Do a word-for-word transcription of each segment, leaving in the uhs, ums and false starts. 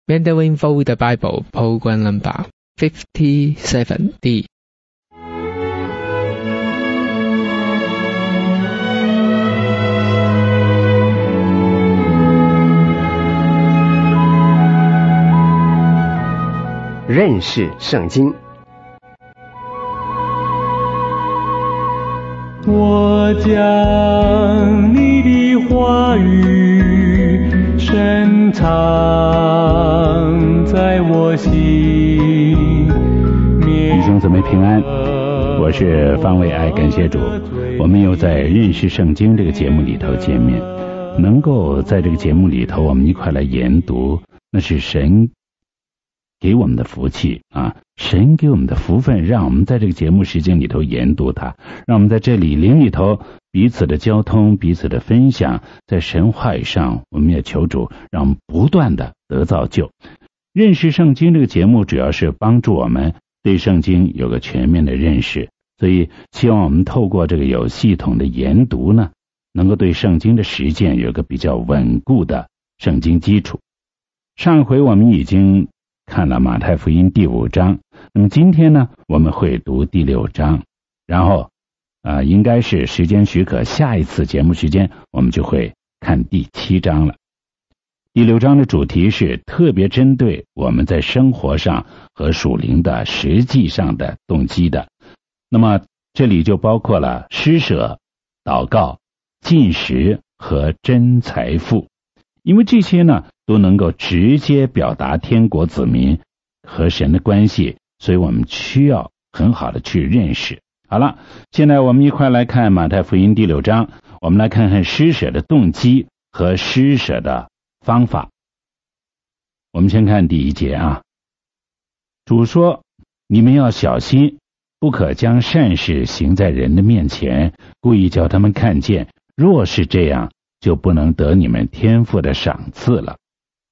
Mandarin for the Bible Program Number fifty-seven D。 认识圣经。 我将你的话语深藏在我心。 弟兄姊妹平安，我是方伟爱，感谢主，我们又在认识圣经这个节目里头见面，能够在这个节目里头我们一块来研读，那是神给我们的福气啊！神给我们的福分，让我们在这个节目时间里头研读它，让我们在这里灵里头彼此的交通，彼此的分享，在神话语上，我们也求主让我们不断的得造就。认识圣经这个节目主要是帮助我们对圣经有个全面的认识，所以希望我们透过这个有系统的研读呢，能够对圣经的实践有个比较稳固的圣经基础。上回我们已经看了马太福音第五章，那么今天呢，我们会读第六章，然后呃，应该是时间许可，下一次节目时间我们就会看第七章了。第六章的主题是特别针对我们在生活上和属灵的实际上的动机的，那么这里就包括了施舍、祷告、进食和真财富，因为这些呢都能够直接表达天国子民和神的关系，所以我们需要很好的去认识。好了，现在我们一块来看马太福音第六章，我们来看看施舍的动机和施舍的方法。我们先看第一节啊，主说，你们要小心，不可将善事行在人的面前，故意叫他们看见，若是这样，就不能得你们天父的赏赐了。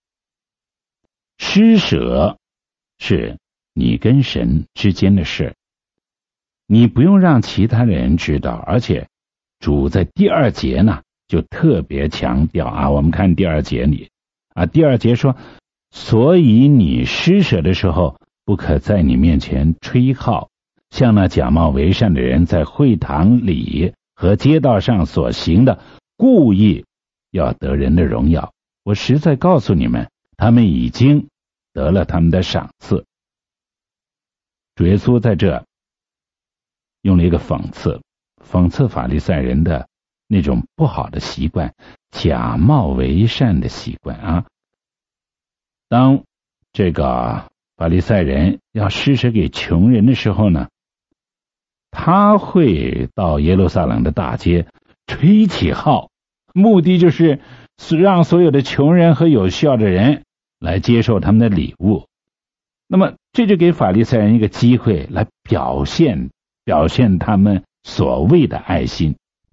施舍是你跟神之间的事，你不用让其他人知道，而且主在第二节呢就特别强调啊，我们看第二节里啊，第二节说，所以你施舍的时候，不可在你面前吹号，像那假冒为善的人在会堂里和街道上所行的，故意要得人的荣耀。我实在告诉你们，他们已经得了他们的赏赐。主耶稣在这用了一个讽刺，讽刺法利赛人的那种不好的习惯，假冒为善的习惯啊。当这个法利赛人要施舍给穷人的时候呢，他会到耶路撒冷的大街吹起号，目的就是让所有的穷人和有需要的人来接受他们的礼物。那么这就给法利赛人一个机会来表现表现他们所谓的爱心。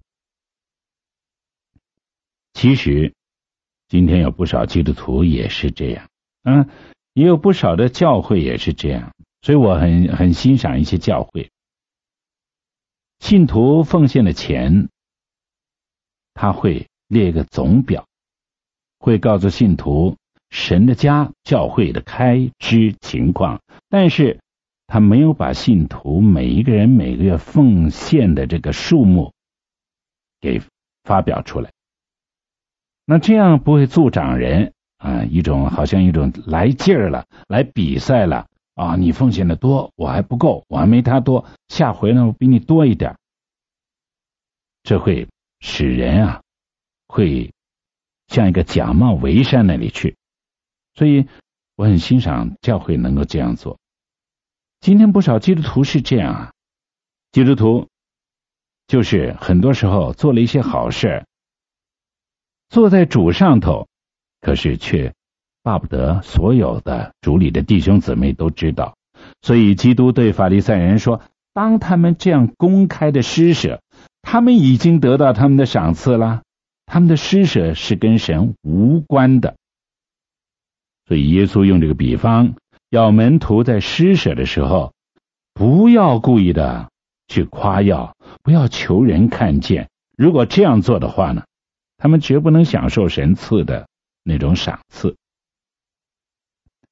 其实今天有不少基督徒也是这样，嗯，也有不少的教会也是这样，所以我很很欣赏一些教会，信徒奉献的钱，他会列个总表，会告诉信徒神的家教会的开支情况，但是他没有把信徒每一个人每个月奉献的这个数目给发表出来。那这样不会助长人啊，一种好像一种来劲儿了，来比赛了啊！你奉献的多，我还不够，我还没他多，下回呢我比你多一点。这会使人啊，会像一个假冒为善那里去。所以我很欣赏教会能够这样做。今天不少基督徒是这样啊，基督徒就是很多时候做了一些好事，坐在主上头，可是却巴不得所有的主里的弟兄姊妹都知道。所以基督对法利赛人说，当他们这样公开的施舍，他们已经得到他们的赏赐了，他们的施舍是跟神无关的。所以耶稣用这个比方，要门徒在施舍的时候，不要故意的去夸耀，不要求人看见。如果这样做的话呢，他们绝不能享受神赐的那种赏赐。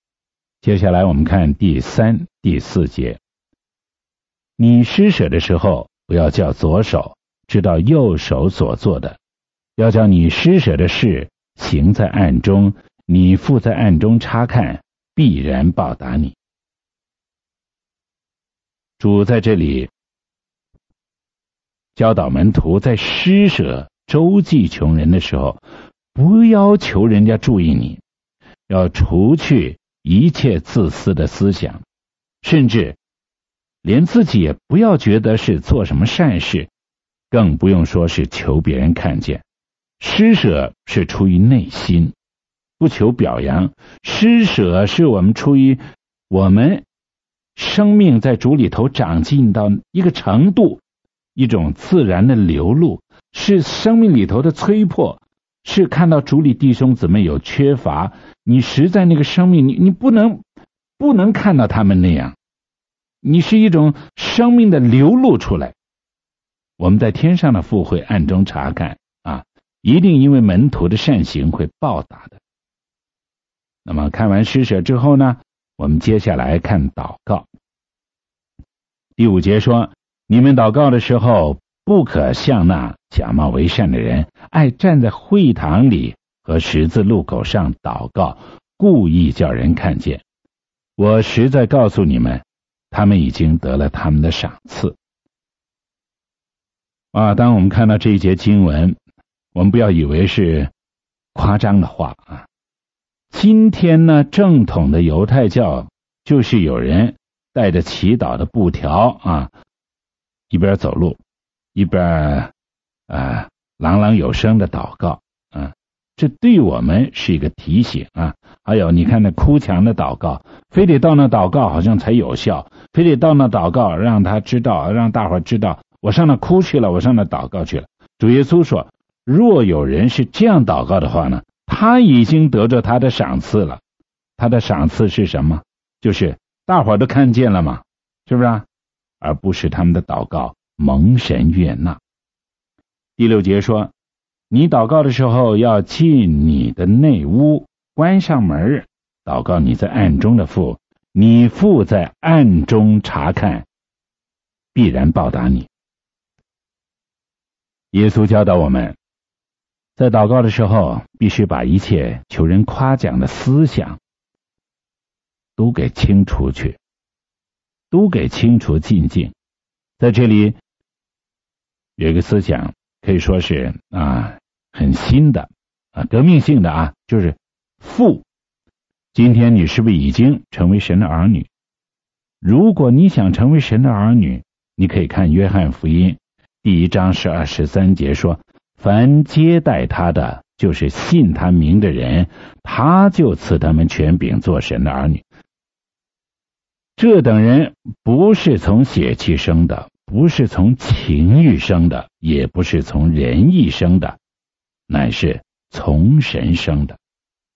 接下来我们看第三、第四节。你施舍的时候，不要叫左手知道右手所做的，要叫你施舍的事行在暗中，你父在暗中察看，必然报答你。主在这里教导门徒，在施舍周济穷人的时候，不要求人家注意你，要除去一切自私的思想，甚至连自己也不要觉得是做什么善事，更不用说是求别人看见。施舍是出于内心，不求表扬。施舍是我们出于我们生命在主里头长进到一个程度，一种自然的流露，是生命里头的催迫，是看到主里弟兄姊妹有缺乏，你实在那个生命，你你不能不能看到他们那样，你是一种生命的流露出来。我们在天上的父会暗中察看啊，一定因为门徒的善行会报答的。那么看完施舍之后呢，我们接下来看祷告。第五节说，你们祷告的时候，不可像那假冒为善的人，爱站在会堂里和十字路口上祷告，故意叫人看见。我实在告诉你们，他们已经得了他们的赏赐。啊，当我们看到这一节经文，我们不要以为是夸张的话啊。今天呢，正统的犹太教就是有人带着祈祷的布条啊，一边走路一边啊朗朗有声的祷告啊，这对我们是一个提醒啊。还有你看那哭墙的祷告，非得到那祷告好像才有效，非得到那祷告让他知道，让大伙知道我上那哭去了，我上那祷告去了。主耶稣说，若有人是这样祷告的话呢，他已经得着他的赏赐了。他的赏赐是什么？就是大伙都看见了嘛，是不是啊？而不是他们的祷告蒙神悦纳。第六节说，你祷告的时候要进你的内屋，关上门，祷告你在暗中的父，你父在暗中察看，必然报答你。耶稣教导我们，在祷告的时候，必须把一切求人夸奖的思想都给清除去，都给清除净净。在这里有一个思想，可以说是啊很新的啊革命性的啊，就是父。今天你是不是已经成为神的儿女？如果你想成为神的儿女，你可以看约翰福音第一章十二十三节说，凡接待他的，就是信他名的人，他就赐他们权柄做神的儿女。这等人不是从血气生的，不是从情欲生的，也不是从人意生的，乃是从神生的。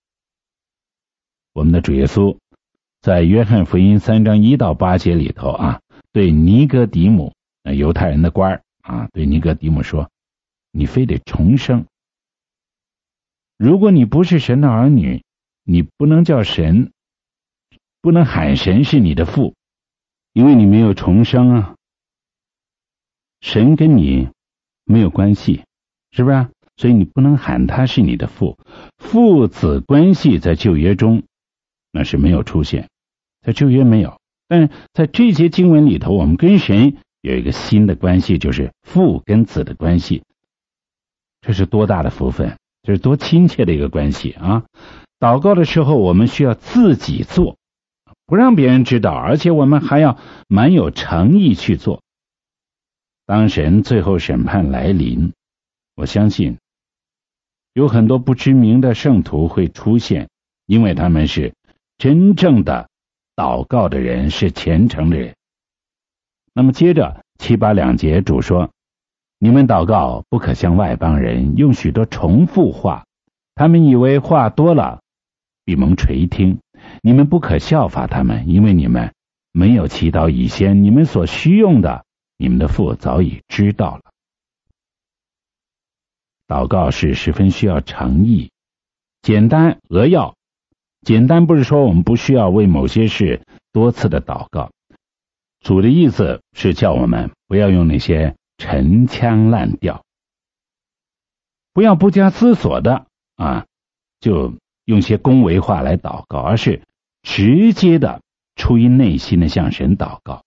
我们的主耶稣在约翰福音三章一到八节里头啊，对尼哥底母犹太人的官啊，对尼哥底母说，你非得重生。如果你不是神的儿女，你不能叫神，不能喊神是你的父，因为你没有重生啊。神跟你没有关系，是不是啊？所以你不能喊他是你的父。父子关系在旧约中那是没有出现，在旧约没有，但是在这节经文里头，我们跟神有一个新的关系，就是父跟子的关系。这是多大的福分，这是多亲切的一个关系啊！祷告的时候我们需要自己做，不让别人知道，而且我们还要蛮有诚意去做。当神最后审判来临，我相信有很多不知名的圣徒会出现，因为他们是真正的祷告的人，是虔诚的人。那么接着七八两节主说，你们祷告不可像外邦人，用许多重复话，他们以为话多了必蒙垂听。你们不可效法他们，因为你们没有祈祷以先，你们所需用的，你们的父早已知道了。祷告是十分需要诚意，简单扼要， 简单不是说我们不需要为某些事多次的祷告，主的意思是叫我们不要用那些陈腔滥调，不要不加思索的啊，就用些恭维话来祷告，而是直接的出于内心的向神祷告。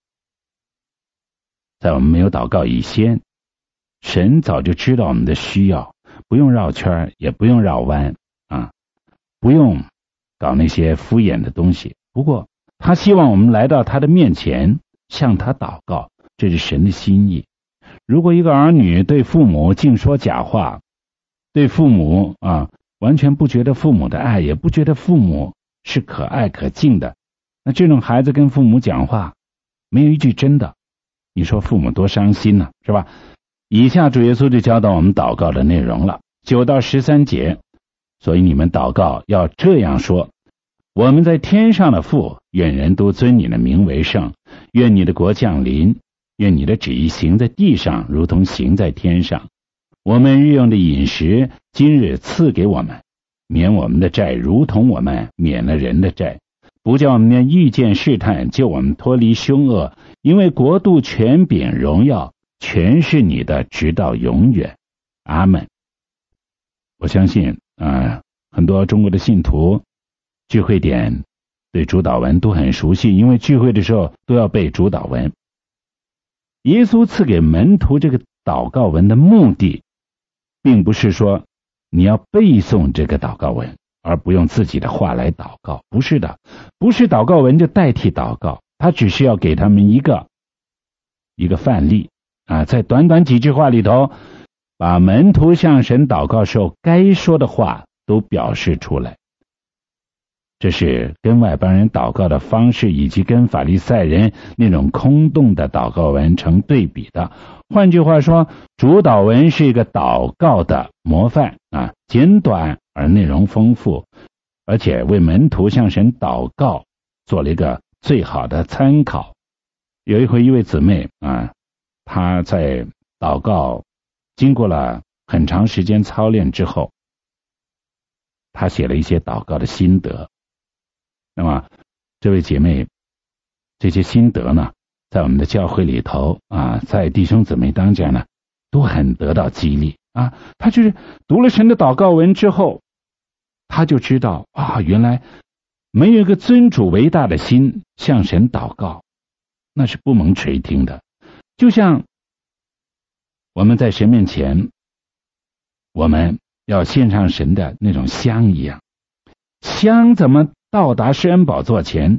在我们没有祷告以前，神早就知道我们的需要，不用绕圈，也不用绕弯啊，不用搞那些敷衍的东西。不过他希望我们来到他的面前向他祷告，这是神的心意。如果一个儿女对父母净说假话，对父母啊完全不觉得父母的爱，也不觉得父母是可爱可敬的，那这种孩子跟父母讲话没有一句真的，你说父母多伤心呢，是吧？以下主耶稣就教导我们祷告的内容了，九到十三节。所以你们祷告要这样说：我们在天上的父，愿人都尊你的名为圣，愿你的国降临，愿你的旨意行在地上，如同行在天上。我们日用的饮食，今日赐给我们，免我们的债，如同我们免了人的债，不叫我们遇见试探，救我们脱离凶恶，因为国度、权柄、荣耀全是你的，直到永远。阿们。我相信啊、呃，很多中国的信徒聚会点对主祷文都很熟悉，因为聚会的时候都要背主祷文。耶稣赐给门徒这个祷告文的目的，并不是说你要背诵这个祷告文而不用自己的话来祷告，不是的，不是祷告文就代替祷告，他只是要给他们一个一个范例啊，在短短几句话里头，把门徒向神祷告时候该说的话都表示出来。这是跟外邦人祷告的方式，以及跟法利赛人那种空洞的祷告文成对比的。换句话说，主祷文是一个祷告的模范啊，简短而内容丰富，而且为门徒向神祷告做了一个最好的参考。有一回一位姊妹啊，她在祷告经过了很长时间操练之后，她写了一些祷告的心得。那么这位姐妹这些心得呢，在我们的教会里头啊，在弟兄姊妹当中呢，都很得到激励啊。她就是读了神的祷告文之后，她就知道啊，原来没有一个尊主为大的心向神祷告，那是不蒙垂听的。就像我们在神面前，我们要献上神的那种香一样，香怎么到达施恩宝座前，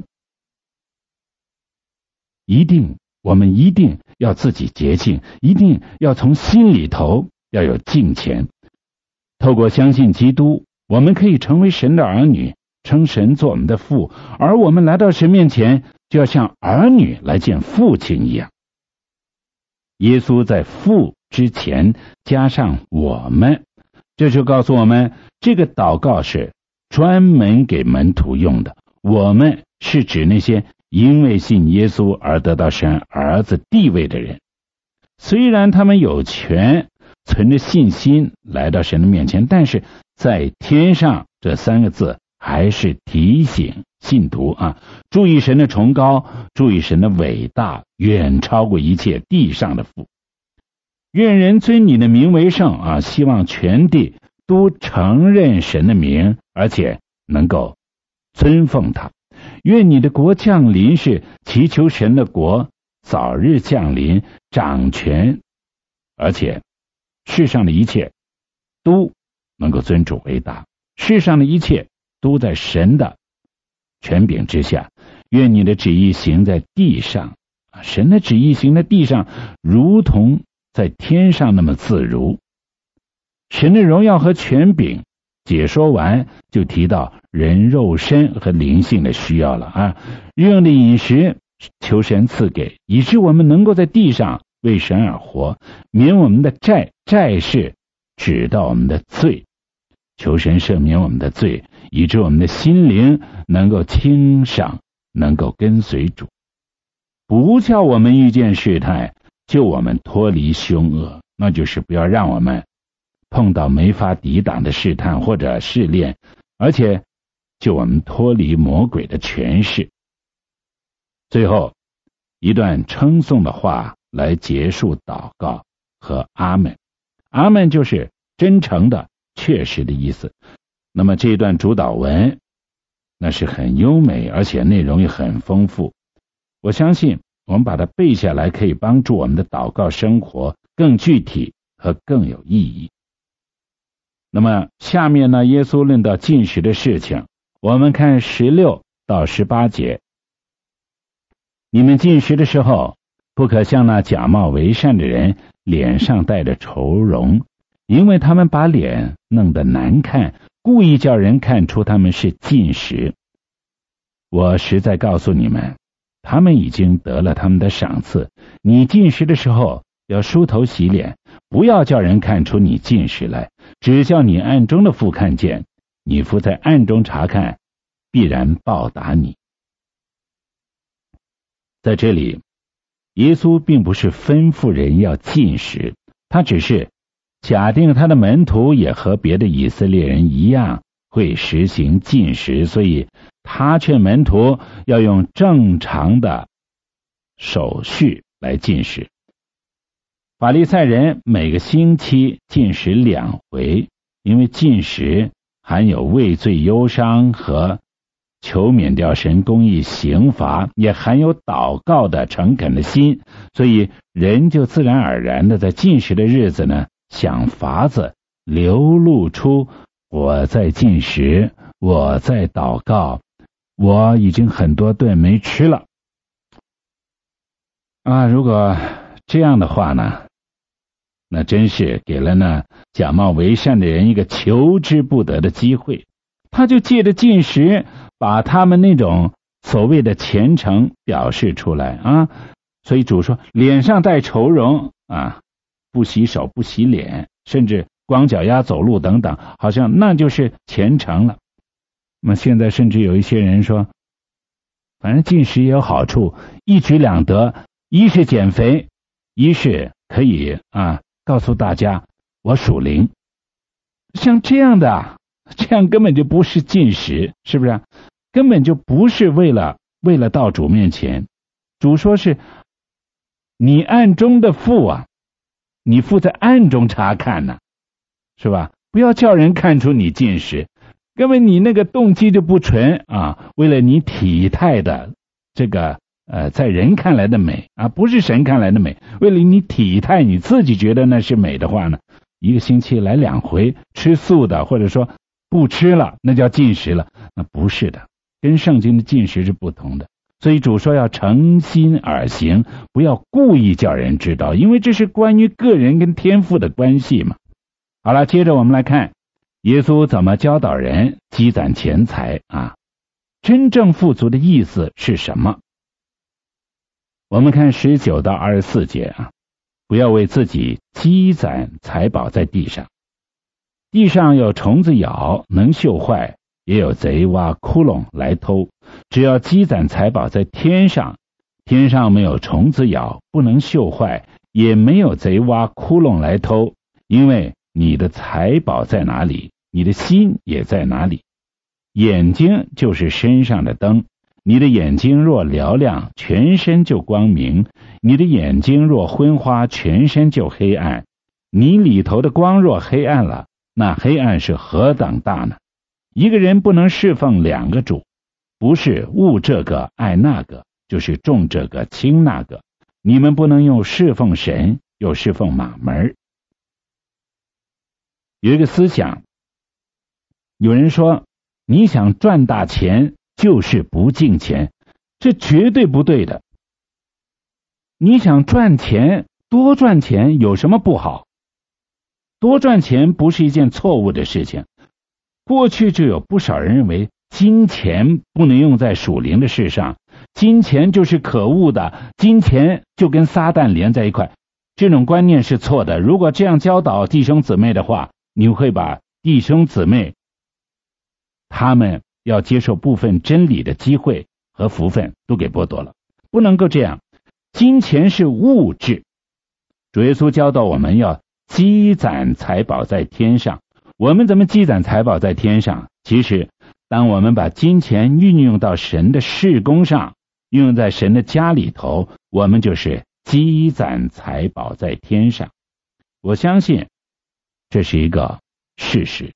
一定我们一定要自己洁净，一定要从心里头要有敬虔。透过相信基督，我们可以成为神的儿女，称神做我们的父，而我们来到神面前，就要像儿女来见父亲一样。耶稣在父之前加上我们，这就告诉我们，这个祷告是专门给门徒用的。我们是指那些因为信耶稣而得到神儿子地位的人，虽然他们有权存着信心来到神的面前，但是在天上这三个字还是提醒信徒啊，注意神的崇高，注意神的伟大，远超过一切地上的父。愿人尊你的名为圣啊，希望全地都承认神的名，而且能够尊奉他。愿你的国降临，是祈求神的国早日降临，掌权，而且世上的一切都能够尊主为大，世上的一切都在神的权柄之下。愿你的旨意行在地上，神的旨意行在地上，如同在天上那么自如。神的荣耀和权柄解说完，就提到人肉身和灵性的需要了啊。日用的饮食求神赐给，以致我们能够在地上为神而活，免我们的债，债是指到我们的罪，求神赦免我们的罪，以致我们的心灵能够清赏，能够跟随主，不叫我们遇见试探，救我们脱离凶恶，那就是不要让我们碰到没法抵挡的试探或者试炼，而且救我们脱离魔鬼的权势。最后一段称颂的话来结束祷告和阿们。阿们就是真诚的、确实的意思。那么这段主祷文那是很优美，而且内容也很丰富。我相信我们把它背下来，可以帮助我们的祷告生活更具体和更有意义。那么下面呢，耶稣论到禁食的事情，我们看十六到十八节。你们禁食的时候，不可像那假冒为善的人脸上带着愁容，因为他们把脸弄得难看，故意叫人看出他们是禁食。我实在告诉你们，他们已经得了他们的赏赐。你禁食的时候要梳头洗脸，不要叫人看出你禁食来，只叫你暗中的父看见，你父在暗中查看，必然报答你。在这里，耶稣并不是吩咐人要禁食，他只是假定他的门徒也和别的以色列人一样会实行禁食，所以他劝门徒要用正常的手续来禁食。法利赛人每个星期禁食两回，因为禁食含有畏罪忧伤和求免掉神公义刑罚，也含有祷告的诚恳的心，所以人就自然而然的在禁食的日子呢，想法子流露出我在禁食，我在祷告，我已经很多顿没吃了啊！如果这样的话呢，那真是给了那假冒为善的人一个求之不得的机会。他就借着禁食把他们那种所谓的虔诚表示出来啊。所以主说脸上带愁容啊，不洗手不洗脸，甚至光脚丫走路等等，好像那就是虔诚了。那么现在甚至有一些人说，反正禁食也有好处，一举两得，一是减肥，一是可以啊告诉大家我属灵。像这样的，这样根本就不是禁食，是不是？根本就不是为了为了到主面前。主说是你暗中的父啊，你父在暗中查看呢、啊，是吧？不要叫人看出你禁食，根本你那个动机就不纯啊！为了你体态的这个呃，在人看来的美啊，不是神看来的美。为了你体态，你自己觉得那是美的话呢，一个星期来两回吃素的，或者说不吃了，那叫禁食了。那不是的，跟圣经的禁食是不同的。所以主说要诚心而行，不要故意叫人知道，因为这是关于个人跟天父的关系嘛。好了，接着我们来看耶稣怎么教导人积攒钱财啊？真正富足的意思是什么？我们看十九到二十四节啊，不要为自己积攒财宝在地上，地上有虫子咬，能锈坏，也有贼挖窟窿来偷。只要积攒财宝在天上，天上没有虫子咬，不能锈坏，也没有贼挖窟窿来偷。因为你的财宝在哪里，你的心也在哪里。眼睛就是身上的灯，你的眼睛若嘹亮，全身就光明；你的眼睛若昏花，全身就黑暗。你里头的光若黑暗了，那黑暗是何等大呢？一个人不能侍奉两个主，不是恶这个爱那个，就是重这个轻那个。你们不能又侍奉神，又侍奉马门。有一个思想，有人说你想赚大钱就是不敬钱，这绝对不对的。你想赚钱，多赚钱有什么不好？多赚钱不是一件错误的事情。过去就有不少人认为金钱不能用在属灵的事上，金钱就是可恶的，金钱就跟撒旦连在一块。这种观念是错的。如果这样教导弟兄姊妹的话，你会把弟兄姊妹他们要接受部分真理的机会和福分都给剥夺了。不能够这样，金钱是物质。主耶稣教导我们要积攒财宝在天上。我们怎么积攒财宝在天上？其实当我们把金钱运用到神的事工上，运用在神的家里头，我们就是积攒财宝在天上。我相信这是一个事实。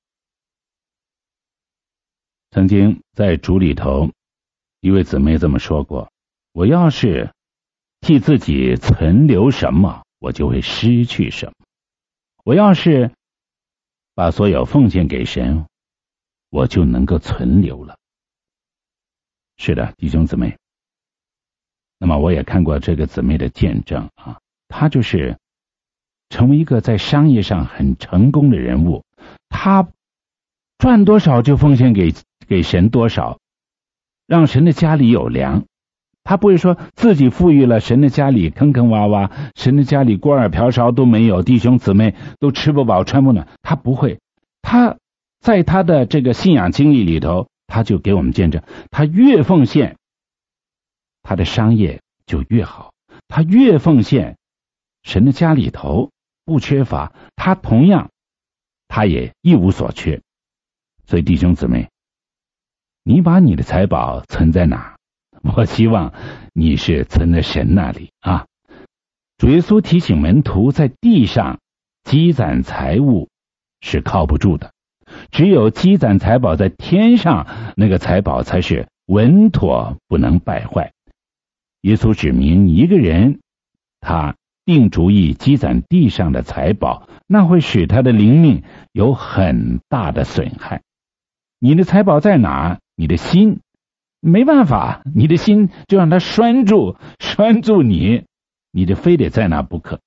曾经在主里头，一位姊妹这么说过，我要是替自己存留什么，我就会失去什么。我要是把所有奉献给神，我就能够存留了。是的，弟兄姊妹，那么我也看过这个姊妹的见证啊，她就是成为一个在商业上很成功的人物，她赚多少就奉献给给神多少，让神的家里有粮。他不会说自己富裕了，神的家里坑坑洼洼，神的家里锅碗瓢勺都没有，弟兄姊妹都吃不饱穿不暖。他不会，他在他的这个信仰经历里头，他就给我们见证，他越奉献，他的商业就越好，他越奉献，神的家里头不缺乏，他同样他也一无所缺。所以弟兄姊妹，你把你的财宝存在哪？我希望你是存在神那里啊。主耶稣提醒门徒，在地上积攒财物是靠不住的，只有积攒财宝在天上，那个财宝才是稳妥，不能败坏。耶稣指明一个人他定主意积攒地上的财宝，那会使他的灵命有很大的损害。你的财宝在哪？你的心没办法，你的心就让它拴住拴住你，你就非得在那不可。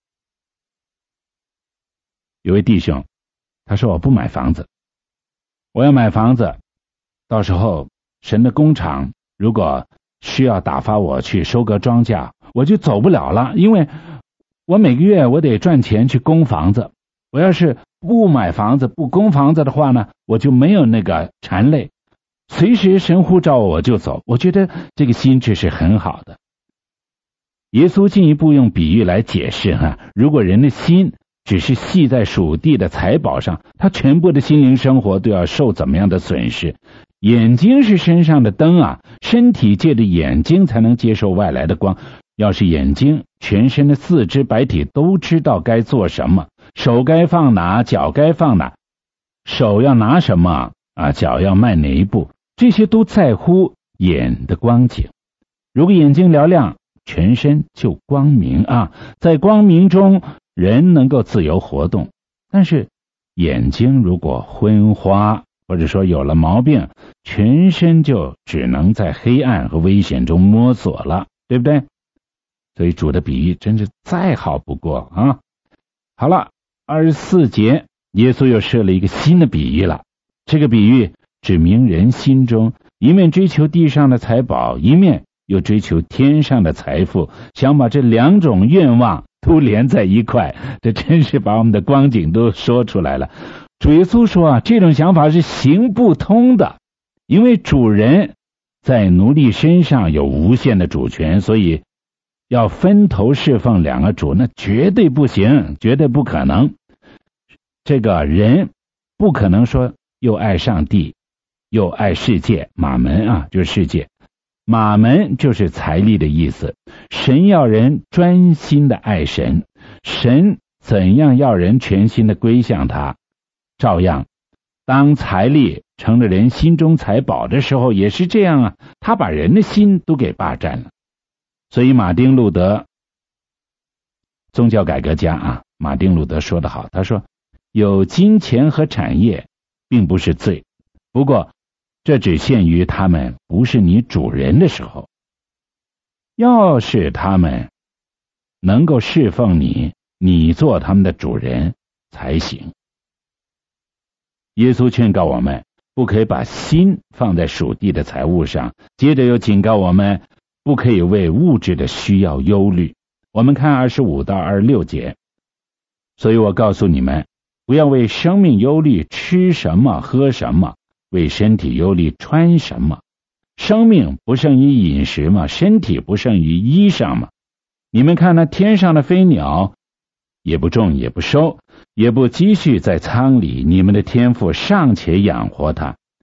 有位弟兄他说，我不买房子，我要买房子，到时候神的工厂如果需要打发我去收割庄稼，我就走不了了，因为我每个月我得赚钱去供房子，我要是不买房子不供房子的话呢，我就没有那个缠累，随时神呼召我就走。我觉得这个心智是很好的。耶稣进一步用比喻来解释哈，如果人的心只是系在属地的财宝上，他全部的心灵生活都要受怎么样的损失。眼睛是身上的灯啊，身体借着眼睛才能接受外来的光。要是眼睛全身的四肢百体都知道该做什么，手该放哪，脚该放哪，手要拿什么啊，脚要迈哪一步，这些都在乎眼的光景。如果眼睛嘹亮，全身就光明啊，在光明中人能够自由活动。但是眼睛如果昏花，或者说有了毛病，全身就只能在黑暗和危险中摸索了，对不对？所以主的比喻真是再好不过啊！好了，二十四节耶稣又设了一个新的比喻了。这个比喻指明人心中一面追求地上的财宝，一面又追求天上的财富，想把这两种愿望都连在一块，这真是把我们的光景都说出来了。主耶稣说啊，这种想法是行不通的，因为主人在奴隶身上有无限的主权，所以要分头侍奉两个主，那绝对不行，绝对不可能。这个人不可能说又爱上帝又爱世界，马门啊就是世界，马门就是财力的意思。神要人专心的爱神，神怎样要人全心的归向他，照样当财力成了人心中财宝的时候也是这样啊，他把人的心都给霸占了。所以马丁路德宗教改革家啊，马丁路德说得好，他说有金钱和产业并不是罪，不过这只限于他们不是你主人的时候，要是他们能够侍奉你，你做他们的主人才行。耶稣劝告我们不可以把心放在属地的财物上，接着又警告我们不可以为物质的需要忧虑。我们看二十五到二十六节，所以我告诉你们，不要为生命忧虑吃什么喝什么，为身体忧虑穿什么。生命不胜于饮食吗？身体不胜于衣裳吗？你们看那天上的飞鸟，也不种也不收，也不积蓄在仓里，你们的天父尚且养活它，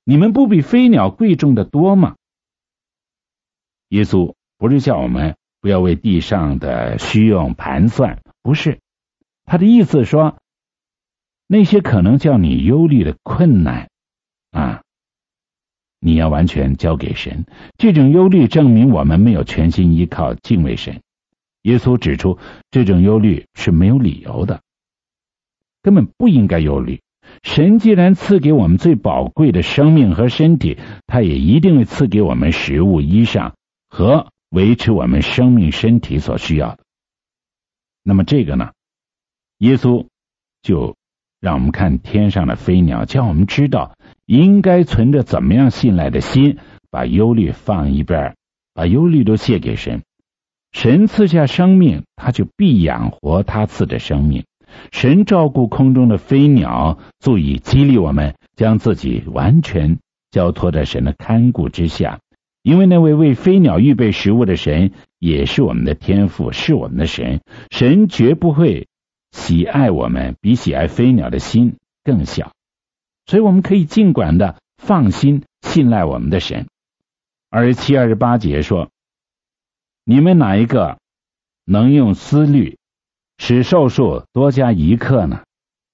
你们不比飞鸟贵重的多吗？耶稣不是叫我们不要为地上的需用盘算，不是，他的意思说，那些可能叫你忧虑的困难啊，你要完全交给神。这种忧虑证明我们没有全心依靠敬畏神。耶稣指出，这种忧虑是没有理由的，根本不应该忧虑。神既然赐给我们最宝贵的生命和身体，他也一定会赐给我们食物、衣裳和维持我们生命身体所需要的。那么这个呢，耶稣就让我们看天上的飞鸟，叫我们知道应该存着怎么样信赖的心，把忧虑放一边，把忧虑都卸给神。神赐下生命，他就必养活他赐的生命。神照顾空中的飞鸟，足以激励我们将自己完全交托在神的看顾之下。因为那位为飞鸟预备食物的神也是我们的天父，是我们的神。神绝不会喜爱我们比喜爱飞鸟的心更小，所以我们可以尽管的放心信赖我们的神。二十七、二十八节说，你们哪一个能用思虑使寿数多加一刻呢？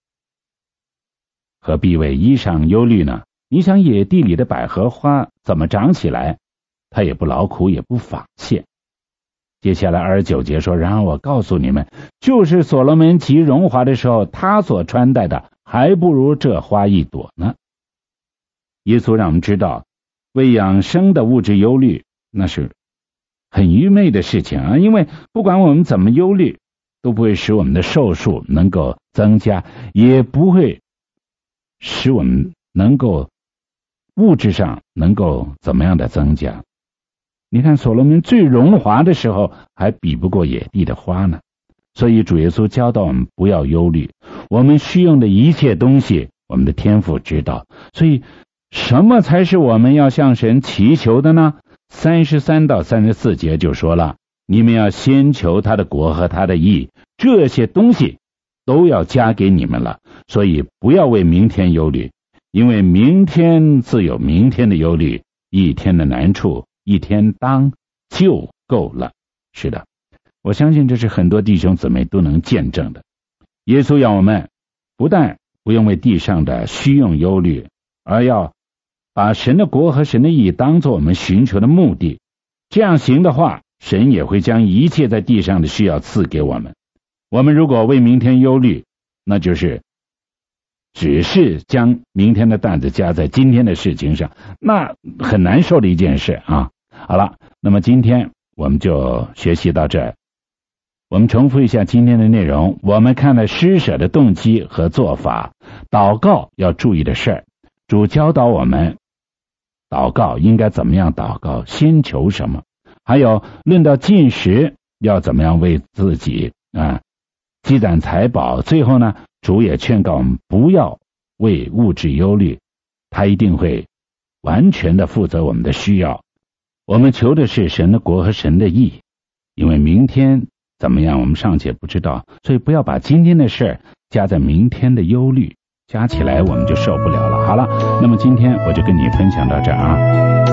何必为衣裳忧虑呢？你想野地里的百合花怎么长起来？它也不劳苦，也不纺线。接下来二十九节说，然而我告诉你们，就是所罗门极荣华的时候，他所穿戴的还不如这花一朵呢。耶稣让我们知道，为养生的物质忧虑，那是很愚昧的事情啊！因为不管我们怎么忧虑，都不会使我们的寿数能够增加，也不会使我们能够物质上能够怎么样的增加。你看所罗门最荣华的时候，还比不过野地的花呢。所以主耶稣教导我们不要忧虑，我们需用的一切东西，我们的天父知道。所以什么才是我们要向神祈求的呢？三十三到三十四节就说了，你们要先求他的国和他的义，这些东西都要加给你们了。所以不要为明天忧虑，因为明天自有明天的忧虑，一天的难处一天当就够了。是的，我相信这是很多弟兄姊妹都能见证的。耶稣要我们不但不用为地上的虚用忧虑，而要把神的国和神的义当作我们寻求的目的。这样行的话，神也会将一切在地上的需要赐给我们。我们如果为明天忧虑，那就是只是将明天的担子加在今天的事情上，那很难受的一件事啊。好了，那么今天我们就学习到这儿。我们重复一下今天的内容，我们看了施舍的动机和做法，祷告要注意的事儿，主教导我们祷告应该怎么样祷告，先求什么，还有论到进食要怎么样为自己啊积攒财宝。最后呢，主也劝告我们不要为物质忧虑，他一定会完全的负责我们的需要。我们求的是神的国和神的义，因为明天怎么样我们尚且不知道，所以不要把今天的事加在明天的忧虑，加起来我们就受不了了。好了，那么今天我就跟你分享到这儿啊。